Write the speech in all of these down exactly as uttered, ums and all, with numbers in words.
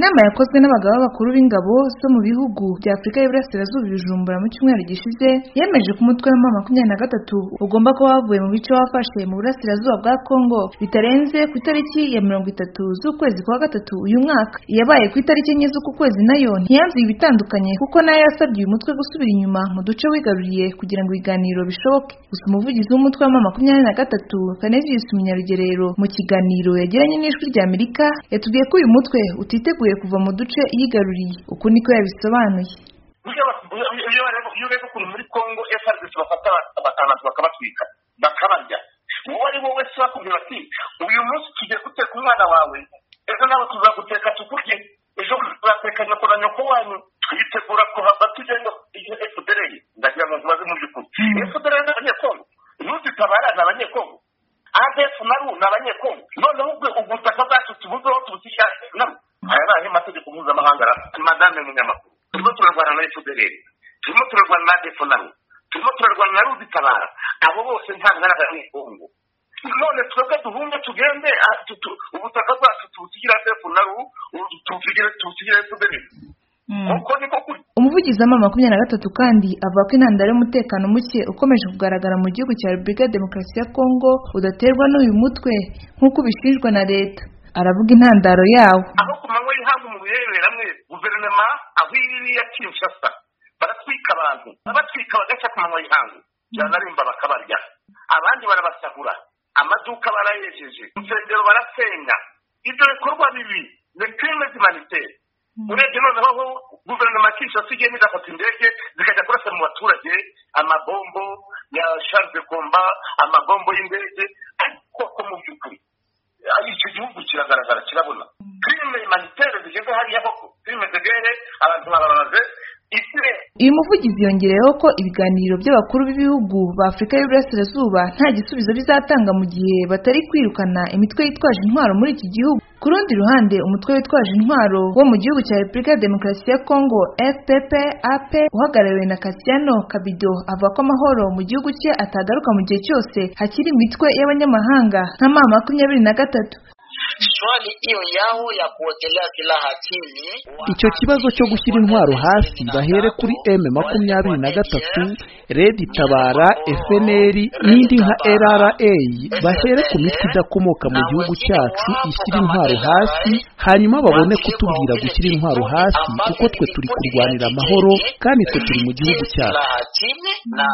Inama yakozwe n'abagaba bakuru b'ingabo zo mu bihugu bya Afurika y'Iburasirazuba Bujumbura mu cyumweru gishize yemeje ko umutwe wa makumyabiri na gatatu ugomba kuba wavuye mu bice wafashe mu burasirazuba bwa Kongo bitarenze ku itariki ya mirongo itatu z'ukwezi kwa gatatu uyu mwaka. Yabaye ku itariki enye z'uku kwezi nayo ntiyanzuye ibitandukanye kuko nayo yasabye uyu mutwe gusubira inyuma mu duce wigaruriye kugira ngo ibiganiro bishoboke. Gusa umuvugizi w'umutwe wa makumyabiri na gatatu Canisius Munyarugerero mu kiganiro yagiranye n'Ijwi ry'Amerika yatubwiye ko uyu mutwe utiteguye kuva mu duce yigaruriye. Uku niko yabisobanuye. Iyo rero ukuntu muri Kongo F A R D C bafata abantu bakabatwika bakabarya, uwo ari wowe wese bakubwira ati uyu munsi tugiye guteka umwana wawe, ejo nawe tuzaguteka tukurye, ejo tuzateka nyoko na nyoko wanyu, twitegura kuhava tugenda iyo F D L R. Ndagira ngo mubaze mu by'ukuri F D L R ni abanyekongo, nuzitabara ni abanyekongo, A D F naru ni abanyekongo, noneho ubutaka bwacu tubuzeho tubushyira naru. Aya ni amategeko mpuzamahanga. Madame Munyamakuru, turimo turarwana na F D L R, turimo turarwana na A D F naru, turimo turarwana na ruzitabara, abo bose nta ngara abanyekongo. None twebwe duhunge tugende ubutaka bwacu tubusigira A D F naru, tubusigire tubusigire F D L R. Umuvugizi wa makumyabiri na gatatu kandi avuga ko intandaro y'umutekano muke ukomeje kugaragara mu gihugu cya Repubulika ya Demokarasi ya Kongo udaterwa n'uyu mutwe nk'uko bishinjwa na leta. Aravuga intandaro yawo. Aho ku manywa y'ihangu mu birebera mwe guverinoma aho iri ya Kinshasa baratwika abantu, babatwika bagaca ku manywa y'ihangu cyanarimba bakabarya, abandi barabasahura, amaduka barayejeje, insengero barasenya. Ibyo bikorwa bibi ni crime humanitaire. Urebye noneho guverinoma ya Kinshasa igenda igafata indege zikajya kurasa mu baturage amabombo ya chars de combat, amabombo y'indege, ariko ko mu by'ukuri icyo gihugu kiragaragara kirabona crime humanitaire zigeze hariya koko, crime de guerre, abantu barabaze. Uyu muvugizi yongereyeho ko ibiganiro by'abakuru b'ibihugu ba Afurika y'Iburasirazuba nta gisubizo bizatanga mu gihe batari kwirukana imitwe yitwaje intwaro muri iki gihugu. Ku rundi ruhande, umutwe witwaje intwaro wo mu gihugu cya Repubulika ya Demokarasi ya Kongo F P P A P uhagarariwe na Kasiano Kabido avuga ko amahoro mu gihugu cye atagaruka mu gihe cyose hakiri imitwe y'abanyamahanga nka M makumyabiri na gatatu. Swali hiyo yao ya kuwekelea silaha chini, icyo kibazo cyo gushyira intwaro hasi bahere kuri M makumyabiri na gatatu, Red Tabara, F N L n'indi nka L R A bahere ku mitwe idakomoka mu gihugu cyacu ishyira intwaro hasi, hanyuma babone kutubwira gushyira intwaro hasi kuko twe turi kurwanira amahoro kandi twe turi mu gihugu cyacu, na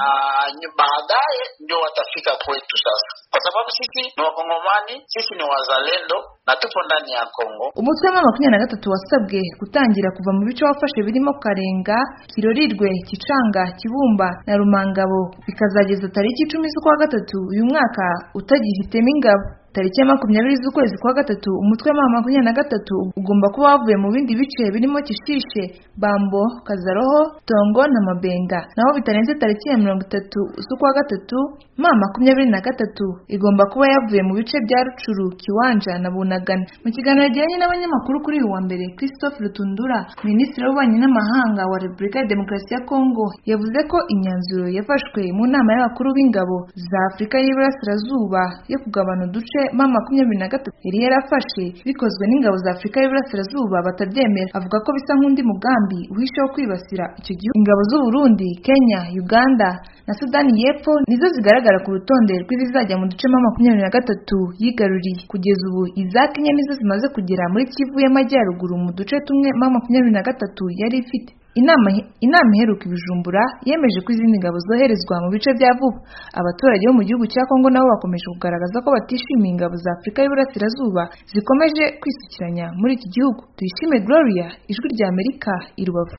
baadaye ndio watafika kwetu sasa, kwa sababu sisi ni Wakongomani, sisi ni wazalendo na tupo ndani ya Kongo. Umutwe wa makumyabiri na gatatu wasabwe gutangira kuva mu bice wafashe birimo Karenga, Kirorirwe, Kicanga, Kibumba na Rumangabo, bikazageza tariki icumi z'ukwa gatatu uyu mwaka utagifitemo ingabo. Tariki ya makumyabiri z'ukwezi kwa gatatu umutwe wa makumyabiri na gatatu ugomba kuba wavuye mu bindi bice birimo Kishishe, Bambo, Kazaroho, Tongo na Mabenga. Naho bitarenze tariki ya mirongo itatu z'ukwa gatatu M makumyabiri na gatatu igomba kuba yavuye mu bice bya Rucuru, Kiwanja na Bunagana. Mu kiganiro yagiranye n'abanyamakuru kuri uyu wa mbere, Christophe Rutundura, Minisitiri w'Ububanyi n'Amahanga wa Repubulika ya Demokarasi ya Kongo, yavuze ko imyanzuro yafashwe mu nama y'abakuru b'ingabo za Afurika y'Iburasirazuba yo kugabana uduce M makumyabiri na gatatu yari yarafashe bikozwe n'ingabo za Afurika y'Iburasirazuba batabyemera. Avuga ko bisa nk'undi mugambi uhisheho kwibasira icyo gihugu. Ingabo z'u Burundi, Kenya, Uganda na Sudani y'Epfo nizo zigaragara ku rutonde rw'ibizajya mu duce M makumyabiri na gatatu yigaruriye. Kugeza ubu iza Kenya nizo zimaze kugera muri Kivu y'Amajyaruguru mu duce tumwe M makumyabiri na gatatu yari ifite. Inama inama iheruka i Bujumbura yemeje ko izindi ngabo zoherezwa mu bice bya vuba. Abaturage bo mu gihugu cya Kongo nabo bakomeje kugaragaza ko batishimiye ingabo za Afurika y'Iburasirazuba zikomeje kwisukiranya muri iki gihugu. Tuyishime Gloria, Ijwi ry'Amerika, i Rubavu.